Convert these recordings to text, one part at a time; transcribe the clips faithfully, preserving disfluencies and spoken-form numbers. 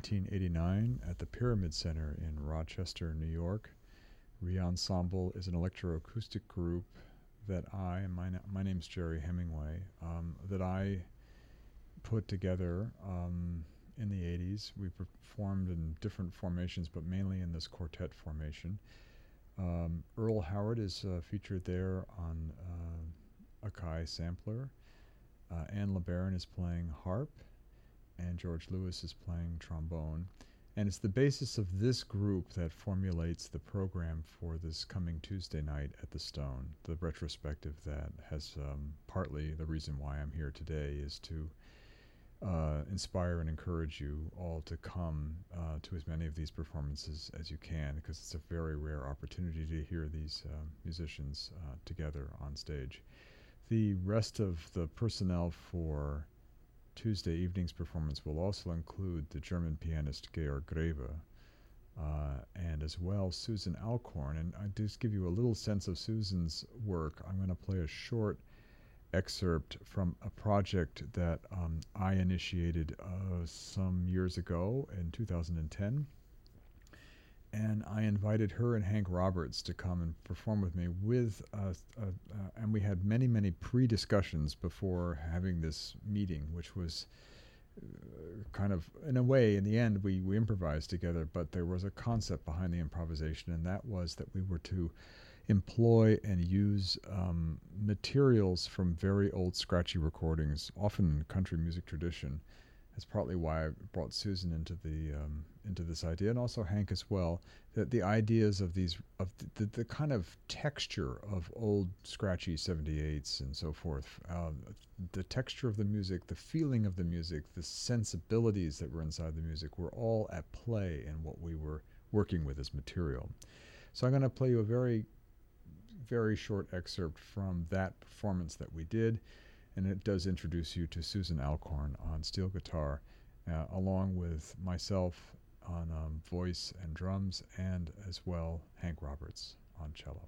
nineteen eighty-nine at the Pyramid Center in Rochester, New York. Re-Ensemble is an electroacoustic group that I, and my, my name's Jerry Hemingway, um, that I put together um, in the eighties. We performed in different formations, but mainly in this quartet formation. Um, Earl Howard is uh, featured there on uh, Akai sampler. Uh, Anne LeBaron is playing harp, and George Lewis is playing trombone. And it's the basis of this group that formulates the program for this coming Tuesday night at the Stone, the retrospective that has um, partly the reason why I'm here today is to uh, inspire and encourage you all to come uh, to as many of these performances as you can, because it's a very rare opportunity to hear these uh, musicians uh, together on stage. The rest of the personnel for Tuesday evening's performance will also include the German pianist Georg Grebe, uh, and as well Susan Alcorn. And I just give you a little sense of Susan's work. I'm going to play a short excerpt from a project that um, I initiated uh, some years ago in two thousand ten. And I invited her and Hank Roberts to come and perform with me with us, uh, uh, and we had many, many pre-discussions before having this meeting, which was uh, kind of, in a way, in the end, we, we improvised together, but there was a concept behind the improvisation, and that was that we were to employ and use um, materials from very old scratchy recordings, often in country music tradition. That's partly why I brought Susan into the um, into this idea, and also Hank as well. That the ideas of these of the, the, the kind of texture of old scratchy seventy-eights and so forth, uh, the texture of the music, the feeling of the music, the sensibilities that were inside the music were all at play in what we were working with as material. So I'm going to play you a very, very short excerpt from that performance that we did. And it does introduce you to Susan Alcorn on steel guitar, uh, along with myself on um, voice and drums, and as well Hank Roberts on cello.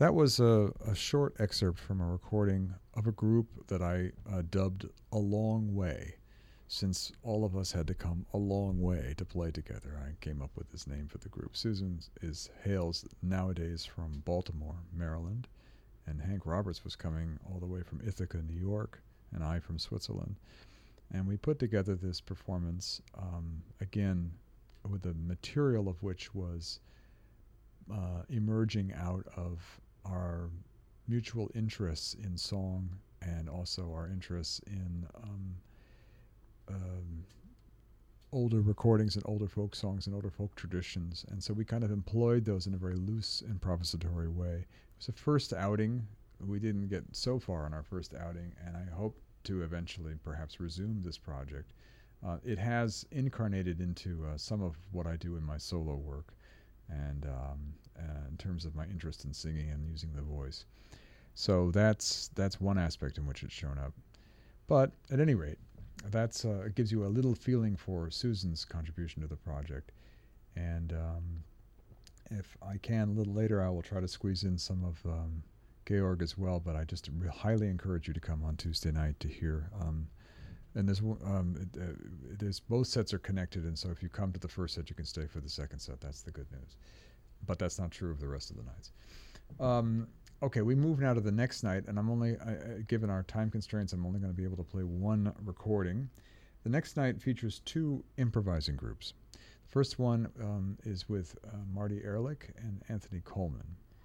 That was a, a short excerpt from a recording of a group that I uh, dubbed A Long Way. Since all of us had to come a long way to play together, I came up with this name for the group. Susan is hails nowadays from Baltimore, Maryland, and Hank Roberts was coming all the way from Ithaca, New York, and I from Switzerland. And we put together this performance, um, again, with the material of which was uh, emerging out of our mutual interests in song and also our interests in um, um, older recordings and older folk songs and older folk traditions. And so we kind of employed those in a very loose, improvisatory way. It was a first outing. We didn't get so far on our first outing, and I hope to eventually perhaps resume this project. Uh, it has incarnated into uh, some of what I do in my solo work, and um, uh, in terms of my interest in singing and using the voice. So that's that's one aspect in which it's shown up. But at any rate, that's uh, it gives you a little feeling for Susan's contribution to the project. And um, if I can, a little later, I will try to squeeze in some of um, Georg as well, but I just re- highly encourage you to come on Tuesday night to hear. Um, and this, um, it, uh, it is, both sets are connected, and so if you come to the first set, you can stay for the second set. That's the good news. But that's not true of the rest of the nights. Um, okay, we move now to the next night, and I'm only, I, uh, given our time constraints, I'm only going to be able to play one recording. The next night features two improvising groups. The first one um, is with uh, Marty Ehrlich and Anthony Coleman.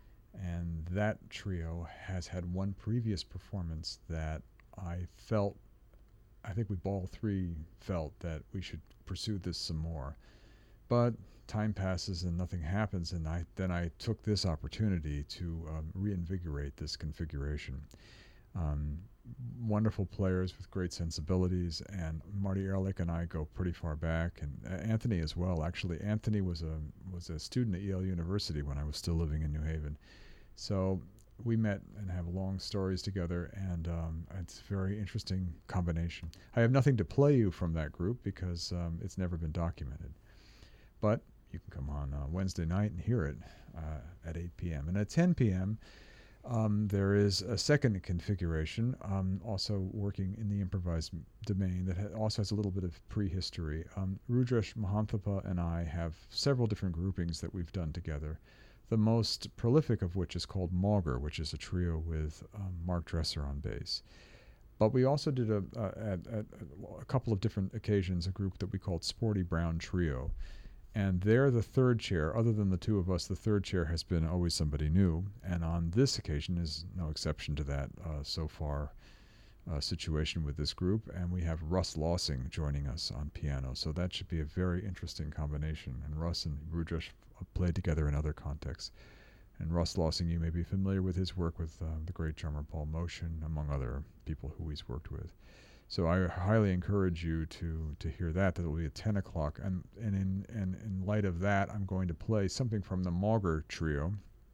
And that trio has had one previous performance that I felt, I think we all three felt that we should pursue this some more. But time passes and nothing happens, and I then I took this opportunity to um, reinvigorate this configuration. Um, wonderful players with great sensibilities, and Marty Ehrlich and I go pretty far back, and uh, Anthony as well. Actually, Anthony was a was a student at Yale University when I was still living in New Haven. So we met and have long stories together, and um, it's a very interesting combination. I have nothing to play you from that group because um, it's never been documented. But you can come on uh, Wednesday night and hear it uh, at eight p.m. And at ten p.m., um, there is a second configuration, um, also working in the improvised domain that ha- also has a little bit of prehistory. Um, Rudresh Mahanthapa and I have several different groupings that we've done together, the most prolific of which is called Mauger, which is a trio with um, Mark Dresser on bass. But we also did a, uh, at, at a couple of different occasions a group that we called Sporty Brown Trio. And there the third chair, other than the two of us, the third chair has been always somebody new. And on this occasion is no exception to that uh, so far uh, situation with this group. And we have Russ Lossing joining us on piano. So that should be a very interesting combination. And Russ and Rudresh played together in other contexts. And Russ Lossing, you may be familiar with his work with uh, the great drummer Paul Motion, among other people who he's worked with. So I highly encourage you to to hear that. That will be at ten o'clock. And and in and in light of that, I'm going to play something from the Mauger Trio.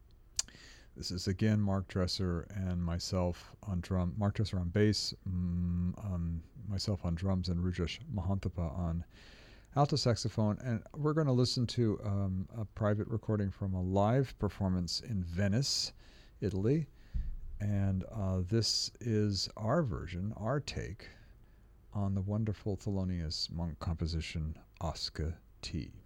This is again Mark Dresser and myself on drum. Mark Dresser on bass, mm, um, myself on drums, and Rudresh Mahanthapa on alto saxophone. And we're going to listen to um, a private recording from a live performance in Venice, Italy. And uh, this is our version, our take, on the wonderful Thelonious Monk composition, Oscar T.